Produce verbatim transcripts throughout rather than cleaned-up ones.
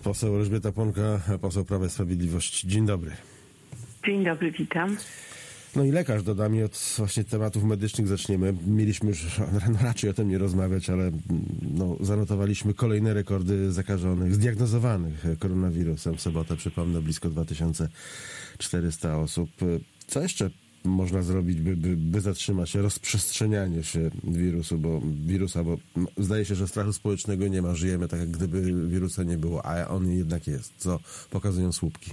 Poseł Elżbieta Płonka, poseł Prawa i Sprawiedliwości. Dzień dobry. Dzień dobry, witam. No i lekarz, dodam, i od właśnie tematów medycznych zaczniemy. Mieliśmy już no, raczej o tym nie rozmawiać, ale no, zanotowaliśmy kolejne rekordy zakażonych, zdiagnozowanych koronawirusem. W sobotę, przypomnę, blisko dwa tysiące czterysta osób. Co jeszcze można zrobić, by, by, by zatrzymać rozprzestrzenianie się wirusu, bo wirusa, bo no, zdaje się, że strachu społecznego nie ma. Żyjemy tak, jak gdyby wirusa nie było, a on jednak jest. Co pokazują słupki?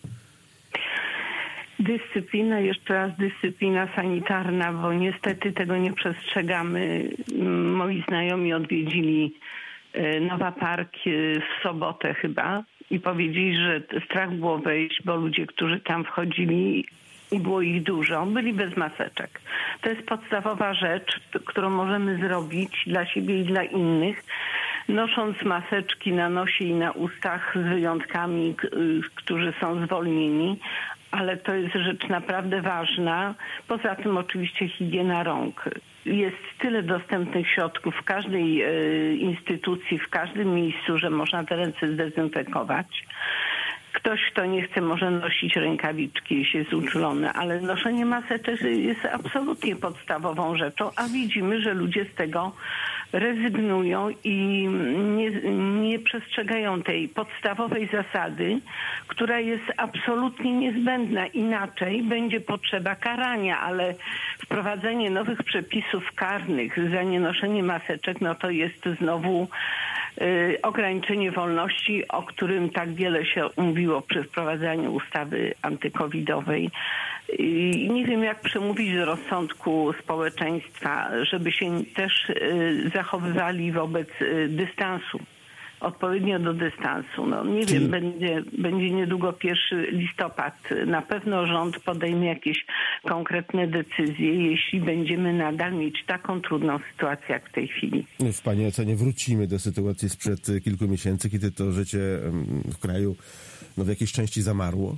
Dyscyplina, jeszcze raz dyscyplina sanitarna, bo niestety tego nie przestrzegamy. Moi znajomi odwiedzili Nowa Park w sobotę chyba i powiedzieli, że strach było wejść, bo ludzie, którzy tam wchodzili, i było ich dużo, byli bez maseczek. To jest podstawowa rzecz, którą możemy zrobić dla siebie i dla innych, nosząc maseczki na nosie i na ustach z wyjątkami, którzy są zwolnieni, ale to jest rzecz naprawdę ważna. Poza tym oczywiście higiena rąk. Jest tyle dostępnych środków w każdej e, instytucji, w każdym miejscu, że można te ręce zdezynfekować. Ktoś, kto nie chce, może nosić rękawiczki, jeśli jest uczulony, ale noszenie maseczek jest absolutnie podstawową rzeczą, a widzimy, że ludzie z tego rezygnują i nie, nie przestrzegają tej podstawowej zasady, która jest absolutnie niezbędna. Inaczej będzie potrzeba karania, ale wprowadzenie nowych przepisów karnych za nienoszenie maseczek, no to jest znowu y, ograniczenie wolności, o którym tak wiele się mówiło przy wprowadzaniu ustawy antykowidowej. I nie wiem, jak przemówić do rozsądku społeczeństwa, żeby się też y, zachowywali wobec y, dystansu, odpowiednio do dystansu. No, nie wiem, będzie, będzie niedługo pierwszy listopad. Na pewno rząd podejmie jakieś konkretne decyzje, jeśli będziemy nadal mieć taką trudną sytuację jak w tej chwili. W Pani ocenie wrócimy do sytuacji sprzed kilku miesięcy, kiedy to życie w kraju no, w jakiejś części zamarło?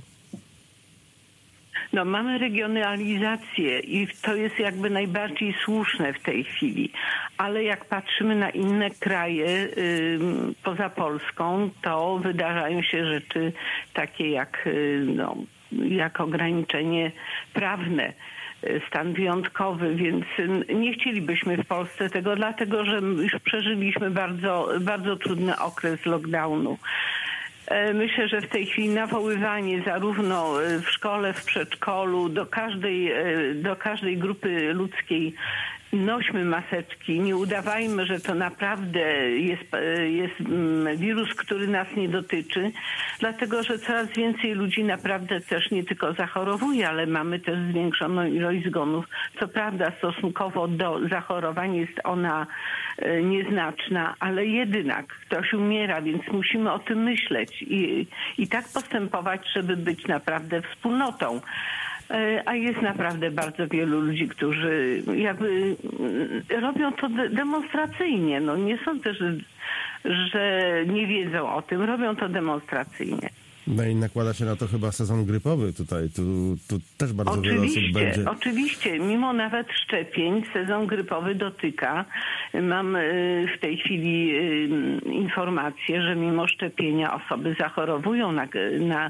No, mamy regionalizację i to jest jakby najbardziej słuszne w tej chwili. Ale jak patrzymy na inne kraje y, poza Polską, to wydarzają się rzeczy takie jak, y, no, jak ograniczenie prawne, y, stan wyjątkowy, więc y, nie chcielibyśmy w Polsce tego, dlatego że już przeżyliśmy bardzo, bardzo trudny okres lockdownu. Myślę, że w tej chwili nawoływanie zarówno w szkole, w przedszkolu, do każdej, do każdej grupy ludzkiej, nośmy maseczki, nie udawajmy, że to naprawdę jest, jest wirus, który nas nie dotyczy, dlatego że coraz więcej ludzi naprawdę też nie tylko zachorowuje, ale mamy też zwiększoną ilość zgonów. Co prawda stosunkowo do zachorowań jest ona nieznaczna, ale jednak ktoś umiera, więc musimy o tym myśleć i, i tak postępować, żeby być naprawdę wspólnotą. A jest naprawdę bardzo wielu ludzi, którzy jakby robią to de- demonstracyjnie. No nie sądzę, że, że nie wiedzą o tym. Robią to demonstracyjnie. No i nakłada się na to chyba sezon grypowy tutaj. Tu, tu też bardzo oczywiście, wiele osób będzie. Oczywiście. Mimo nawet szczepień sezon grypowy dotyka. Mam w tej chwili informację, że mimo szczepienia osoby zachorowują na, na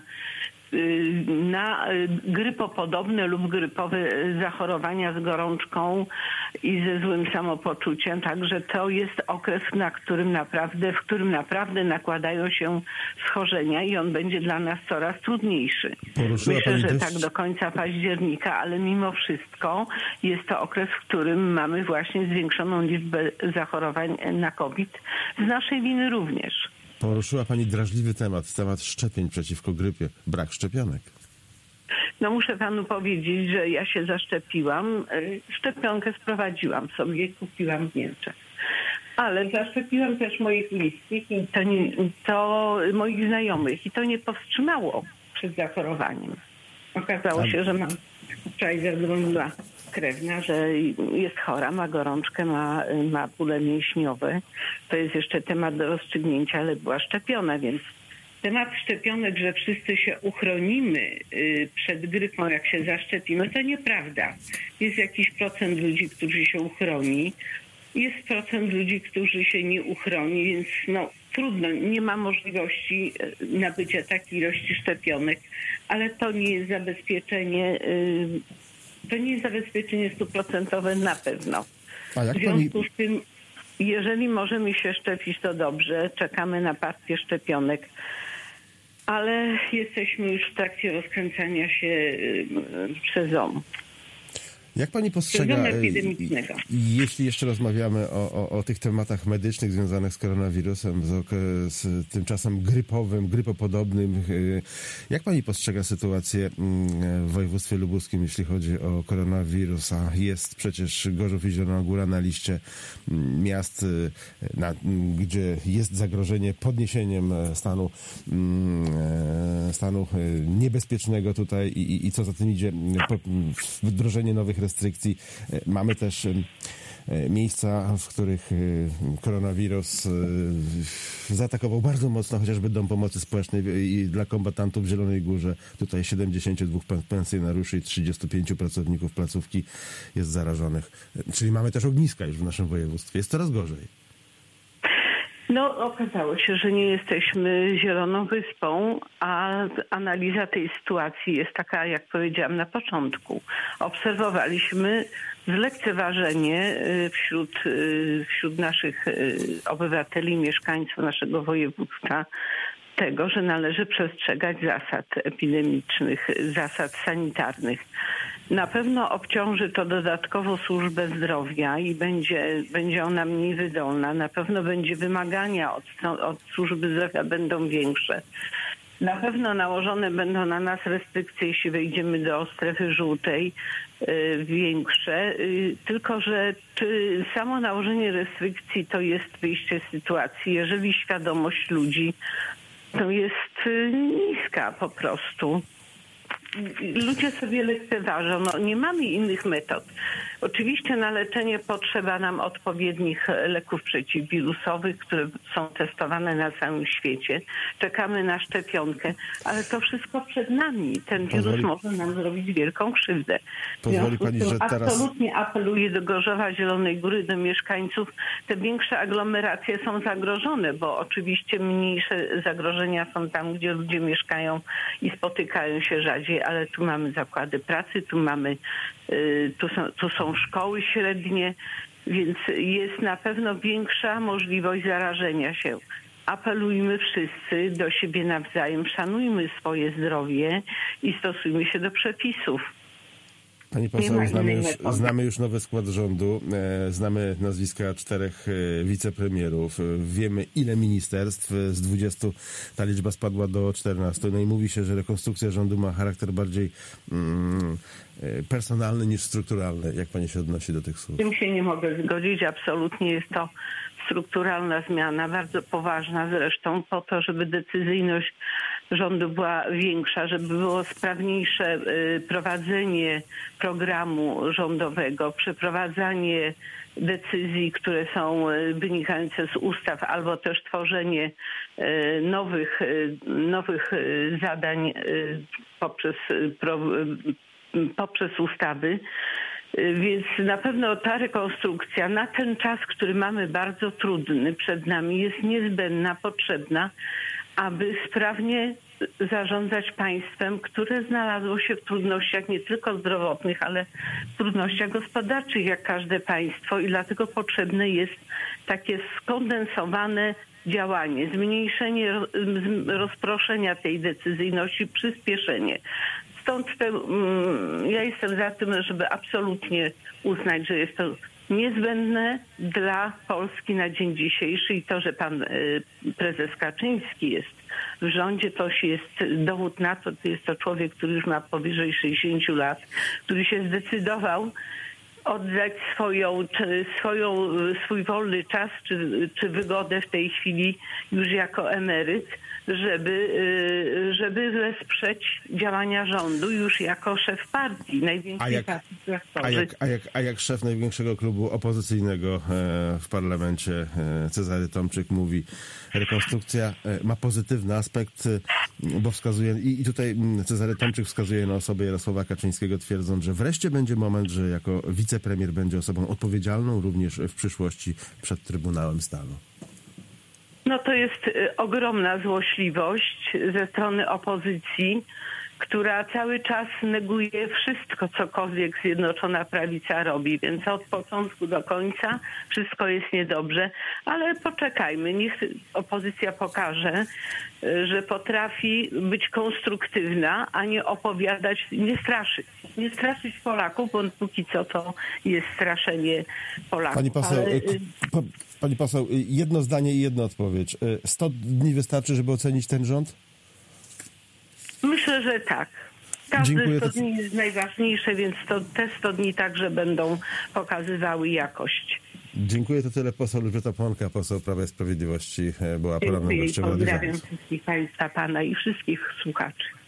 na grypopodobne lub grypowe zachorowania z gorączką i ze złym samopoczuciem. Także to jest okres, na którym naprawdę, w którym naprawdę nakładają się schorzenia i on będzie dla nas coraz trudniejszy. Poruszyła Myślę, Pani że też... tak do końca października, ale mimo wszystko jest to okres, w którym mamy właśnie zwiększoną liczbę zachorowań na COVID. Z naszej winy również. Poruszyła Pani drażliwy temat, temat szczepień przeciwko grypie. Brak szczepionek. No muszę panu powiedzieć, że ja się zaszczepiłam. Szczepionkę sprowadziłam sobie, kupiłam w Niemczech. Ale zaszczepiłam też moich bliskich i to, nie, to moich znajomych i to nie powstrzymało przed zachorowaniem. Okazało A... się, że mam, wczoraj zadzwoniła krewna, że jest chora, ma gorączkę, ma, ma bóle mięśniowe. To jest jeszcze temat do rozstrzygnięcia, ale była szczepiona, więc temat szczepionek, że wszyscy się uchronimy przed grypą, jak się zaszczepimy, to nieprawda. Jest jakiś procent ludzi, którzy się uchroni. Jest procent ludzi, którzy się nie uchroni, więc no, trudno, nie ma możliwości nabycia takiej ilości szczepionek, ale to nie jest zabezpieczenie, to nie jest zabezpieczenie stuprocentowe na pewno. A jak w związku pani... z tym, jeżeli możemy się szczepić, to dobrze, czekamy na partię szczepionek, ale jesteśmy już w trakcie rozkręcania się sezonu. Jak pani postrzega, epidemicznego. jeśli jeszcze rozmawiamy o, o, o tych tematach medycznych związanych z koronawirusem, z, z tym czasem grypowym, grypopodobnym, jak pani postrzega sytuację w województwie lubuskim, jeśli chodzi o koronawirusa? Jest przecież Gorzów i Zielona Góra na liście miast, na, gdzie jest zagrożenie podniesieniem stanu, stanu niebezpiecznego tutaj i, i, i co za tym idzie, wdrożenie nowych restrykcji. Mamy też miejsca, w których koronawirus zaatakował bardzo mocno chociażby Dom Pomocy Społecznej i dla kombatantów w Zielonej Górze. Tutaj siedemdziesięciu dwóch pensjonariuszy i trzydziestu pięciu pracowników placówki jest zarażonych. Czyli mamy też ogniska już w naszym województwie. Jest coraz gorzej. No, okazało się, że nie jesteśmy zieloną wyspą, a analiza tej sytuacji jest taka, jak powiedziałam na początku. Obserwowaliśmy zlekceważenie wśród, wśród naszych obywateli, mieszkańców naszego województwa tego, że należy przestrzegać zasad epidemicznych, zasad sanitarnych. Na pewno obciąży to dodatkowo służbę zdrowia i będzie, będzie ona mniej wydolna. Na pewno będzie wymagania od, od służby zdrowia będą większe. Na pewno nałożone będą na nas restrykcje, jeśli wejdziemy do strefy żółtej, yy, większe. Yy, tylko że czy samo nałożenie restrykcji to jest wyjście z sytuacji, jeżeli świadomość ludzi to jest yy, niska po prostu. Ludzie sobie lekceważą. No, nie mamy innych metod. Oczywiście na leczenie potrzeba nam odpowiednich leków przeciwwirusowych, które są testowane na całym świecie. Czekamy na szczepionkę, ale to wszystko przed nami. Ten wirus Pozwoli... może nam zrobić wielką krzywdę. Pozwoli pani, że teraz... Absolutnie apeluję do Gorzowa, Zielonej Góry, do mieszkańców. Te większe aglomeracje są zagrożone, bo oczywiście mniejsze zagrożenia są tam, gdzie ludzie mieszkają i spotykają się rzadziej, ale tu mamy zakłady pracy, tu mamy, tu są, tu są szkoły średnie, więc jest na pewno większa możliwość zarażenia się. Apelujmy wszyscy do siebie nawzajem, szanujmy swoje zdrowie i stosujmy się do przepisów. Pani poseł, znamy już, znamy już nowy skład rządu, znamy nazwiska czterech wicepremierów, wiemy ile ministerstw, z dwudziestu ta liczba spadła do czternastu. No i mówi się, że rekonstrukcja rządu ma charakter bardziej mm, personalny niż strukturalny. Jak pani się odnosi do tych słów? Z tym się nie mogę zgodzić, absolutnie jest to strukturalna zmiana, bardzo poważna zresztą, po to, żeby decyzyjność rządu była większa, żeby było sprawniejsze prowadzenie programu rządowego, przeprowadzanie decyzji, które są wynikające z ustaw, albo też tworzenie nowych, nowych zadań poprzez, poprzez ustawy. Więc na pewno ta rekonstrukcja na ten czas, który mamy bardzo trudny przed nami, jest niezbędna, potrzebna, aby sprawnie zarządzać państwem, które znalazło się w trudnościach nie tylko zdrowotnych, ale w trudnościach gospodarczych, jak każde państwo, i dlatego potrzebne jest takie skondensowane działanie, zmniejszenie rozproszenia tej decyzyjności, przyspieszenie. Stąd te, ja jestem za tym, żeby absolutnie uznać, że jest to niezbędne dla Polski na dzień dzisiejszy i to, że pan prezes Kaczyński jest w rządzie, to jest dowód na to, to jest to człowiek, który już ma powyżej sześćdziesięciu lat, który się zdecydował oddać swoją, swoją, swój wolny czas czy, czy wygodę w tej chwili już jako emeryt, żeby, żeby wesprzeć działania rządu już jako szef partii, największej a jak, partii a jak, a, jak, a jak szef największego klubu opozycyjnego w parlamencie, Cezary Tomczyk, mówi, rekonstrukcja ma pozytywny aspekt, bo wskazuje, i, i tutaj Cezary Tomczyk wskazuje na osobę Jarosława Kaczyńskiego, twierdząc, że wreszcie będzie moment, że jako wicepremier będzie osobą odpowiedzialną również w przyszłości przed Trybunałem Stanu. No to jest y, ogromna złośliwość ze strony opozycji, która cały czas neguje wszystko, cokolwiek Zjednoczona Prawica robi. Więc od początku do końca wszystko jest niedobrze. Ale poczekajmy, niech opozycja pokaże, y, że potrafi być konstruktywna, a nie opowiadać, nie straszyć. Nie straszyć Polaków, bo póki co to jest straszenie Polaków. Pani poseł, Ale, y, po, pani poseł, jedno zdanie i jedna odpowiedź. sto dni wystarczy, żeby ocenić ten rząd? Myślę, że tak. Każde Dziękuję. sto dni jest najważniejsze, więc to, te sto dni także będą pokazywały jakość. Dziękuję, to tyle. Poseł Elżbieta Płonka, poseł Prawa i Sprawiedliwości, była poranną Dziękuję i gościem Radia pozdrawiam Zachód. wszystkich Państwa, Pana i wszystkich słuchaczy.